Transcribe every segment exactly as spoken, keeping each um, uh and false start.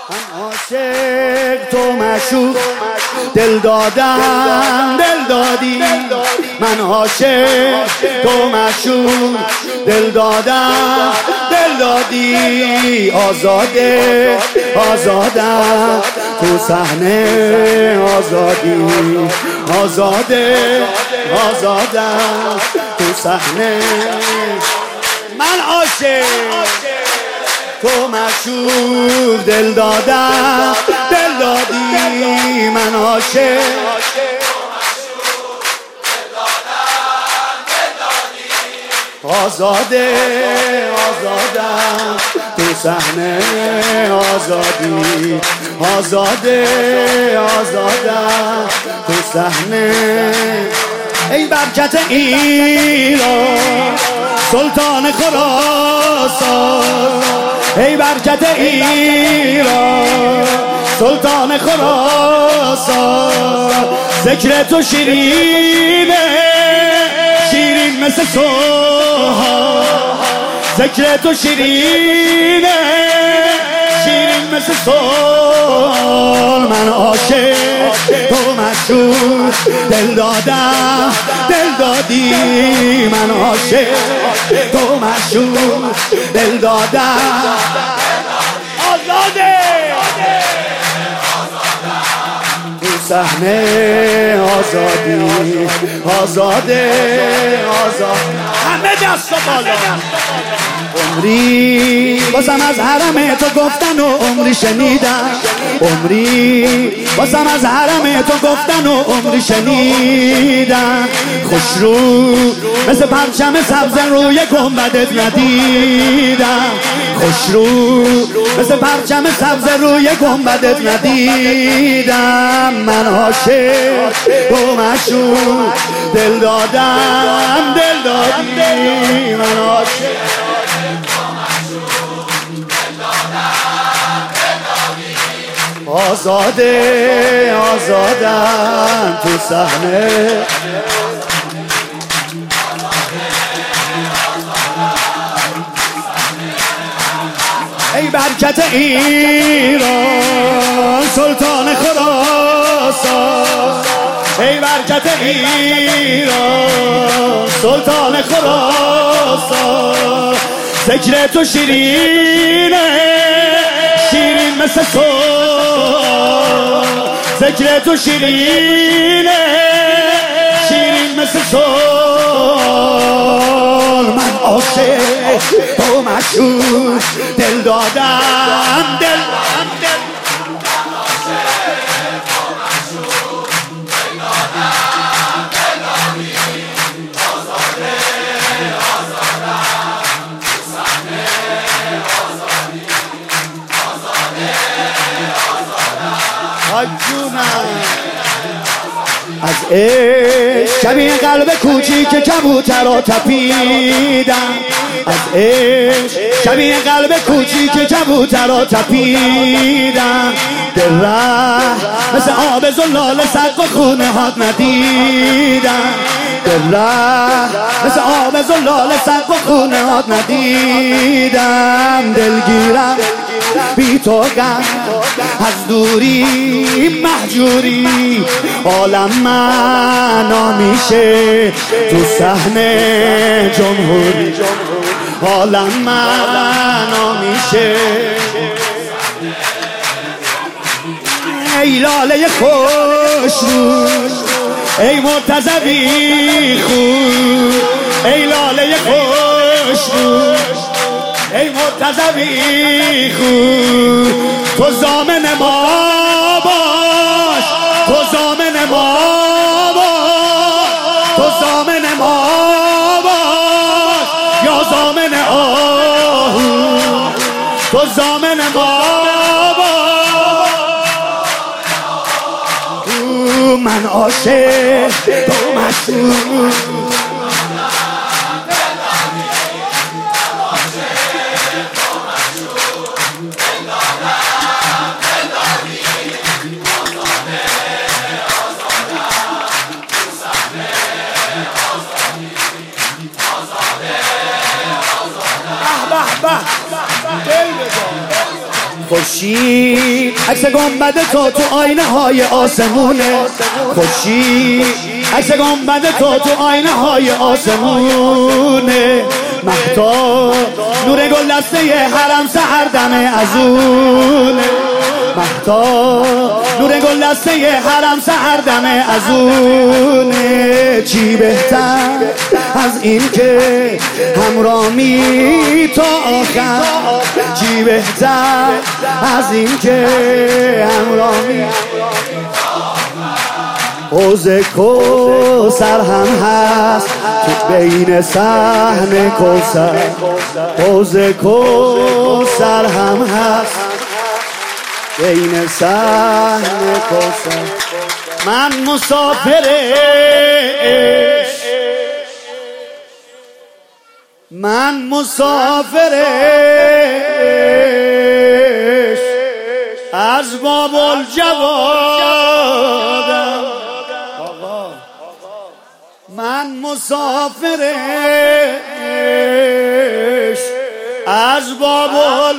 من عاشق تو معشوق دل دادم دل دادی. من عاشق تو معشوق دل دادم دل دادی. آزاده آزادم تو صحنه آزادی. آزاده آزادم تو صحنه. من عاشق تو معشوق دل دادم دل دادی. من عاشق آزاده آزادم تو صحنه آزادی. آزاده آزادم تو صحنه. ای برکت ایران سلطان خراسان. ای برکت ایران سلطان خراسان. ذکر تو شیرینه شیرین مثل سوهان. ذکر تو شیرینه شیرین مثل سوهان. من عاشق تو معشوق دل دادم دل دادی. من عاشق تو معشوق دل دادم. آزاده تو صحنه آزادی. آزاده آزاد همه دست بالا. عمری بازم از حرم تو گفتن و عمری شنیدم. عمری بازم از حرم تو گفتن و عمری شنیدم. خوش رو مثل پرچم سبز روی گنبدت ندیدم. خوش رو مثل پرچم سبز روی گنبدت ندیدم. من عاشق تو معشوق دل دادم دل دادی. من عاشق آزاده آزادم تو صحنه. ای برکت ایران سلطان خراسان. ای برکت ایران سلطان خراسان. ذکر تو شیرینه شیرین مثل سوهان. ذکر تو شیرینه شیرین مثل سوهان. من عاشق تو معشوق دل دادم دل دادم. از عشق شبیه قلب کوچیک کبوترها تپیدم. از عشق شبیه قلب کوچیک کبوترها تپیدم. دل ره مثل آب زلال سقف خونه هات ندیدم. دل ره مثل آب زلال سقف خونه هات ندیدم. دلگیرم بی تو غم از دوری محجوری. عالم معنا میشه تو صحنه جمهوری. عالم معنا میشه. ای لاله خوش رو ای مرتضوی خوب. ای لاله خوش رو ای مرتضوی خوب. تو ضامن ما باش تو ضامن ما باش. تو ضامن ما باش یا ضامن آهو. تو ضامن ما باش. من عاشق تو معشوق خورشید عکس گنبد تو تو آینه های آسمونه، خورشید عکس گنبد تو تو آینه های آسمونه، مهتاب نور گل دسته حرم سحر دم ازونه، مهتاب نور گل دسته حرم سحر دم ازونه. چی بهتر از این که همرامی تا آخر، چی بهتر از این که همرامی. حوض کوثر هم هست تو بین صحن کوثر، حوض کوثر هم هست بین صحن کوثر. من مسافرش، من مسافرش از باب الجوادم، من مسافرش از باب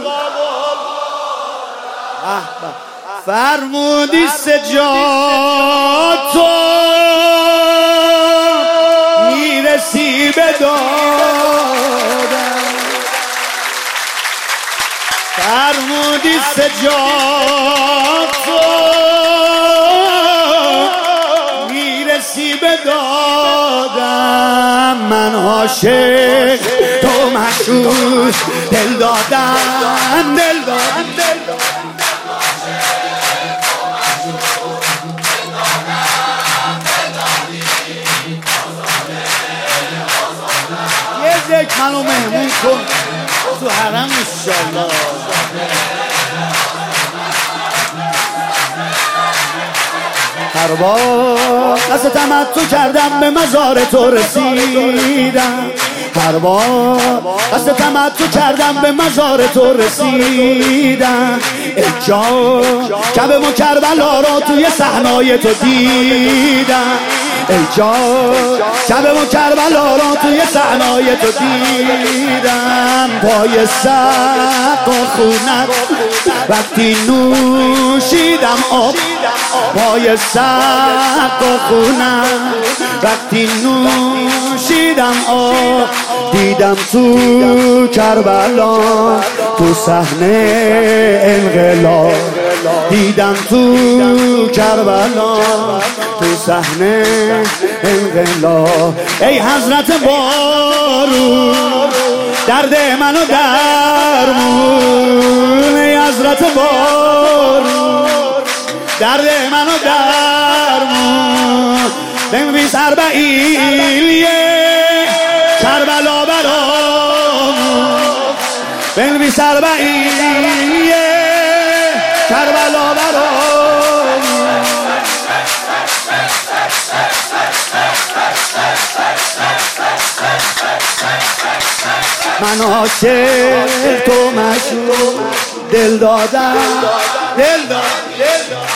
الجوادم. فرمودی سجاد تو میرسی به دادم، فرمودی سجاد تو میرسی به دادم. من عاشق تو مشهور دل دادم، دل دادم، دل دادم. یک منو مهمون کن تو حرم انشالله. هر بار قصد تمتع کردم به مزار تو رسیدم، هر بار قصد تمتع کردم به مزار تو رسیدم. ای جان کعبه و کربلا را توی صحنای تو دیدم، ای جان کعبه و کربلا را توی صحنای تو دیدم. پای سقا خونت وقتی نوشیدم آب، پای سقا خونت وقتی نوشیدم آب. دیدم تو کربلا تو صحنه انقلاب، دیدم تو کربلا تو صحنه انقلاب. ای حضرت بارون درد منو درمون، ای حضرت بارون درد منو درمون. بنویس اربعین کربلا برامون، بنویس اربعین کربلا برامون. من عاشق تو مشهور دل دادم، دل دادم، دل دادم.